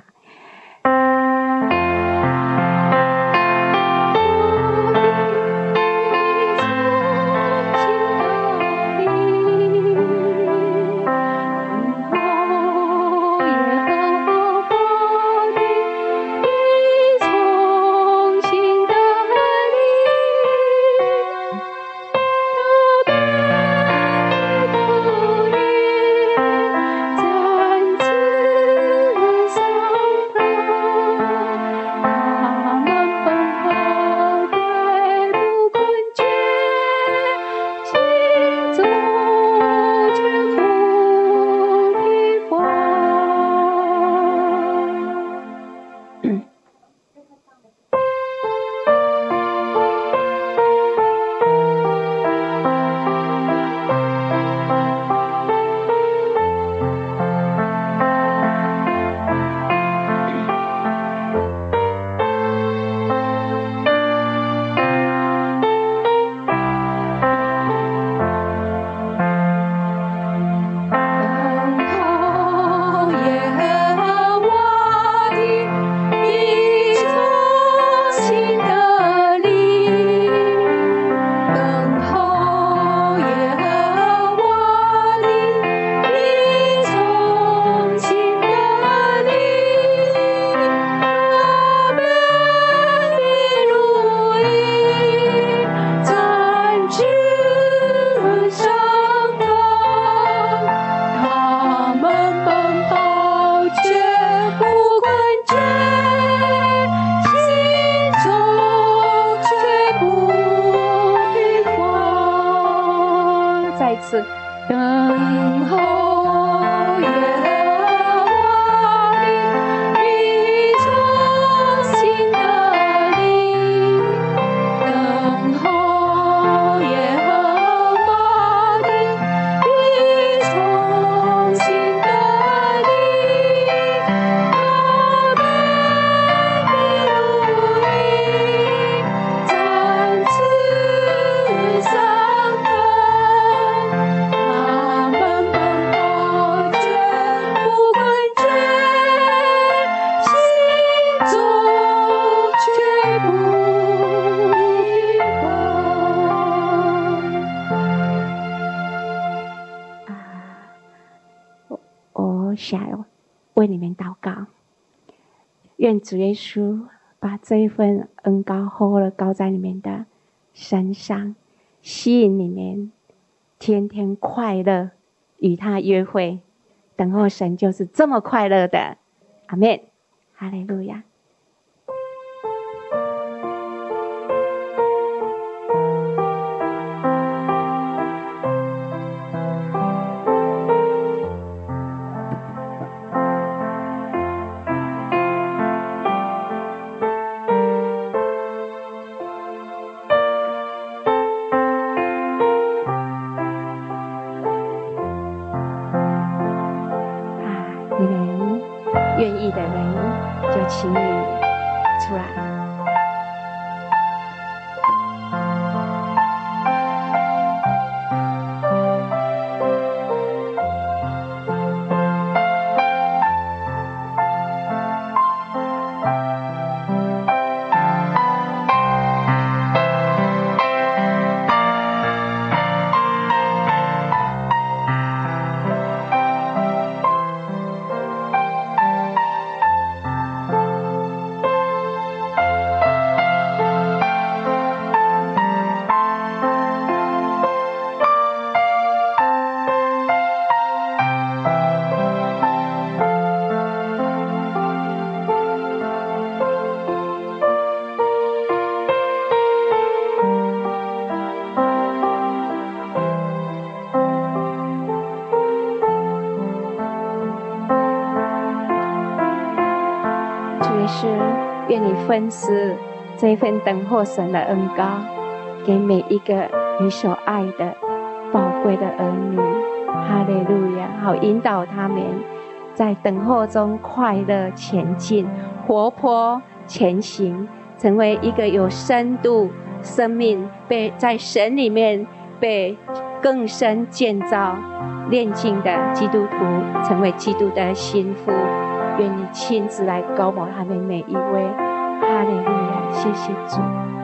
想为你们祷告，愿主耶稣把这一份恩膏厚厚的膏在你们的身上，吸引你们天天快乐与他约会，等候神就是这么快乐的。阿们，哈利路亚。 你们愿意的人，就请你出来。愿你分施这份等候神的恩膏，给每一个你所爱的宝贵的儿女。哈利路亚！好引导他们在等候中快乐前进，活泼前行，成为一个有深度生命，被在神里面被更深建造炼净的基督徒，成为基督的心腹。愿你亲自来高摩他们每一位。哈利路亚！谢谢主。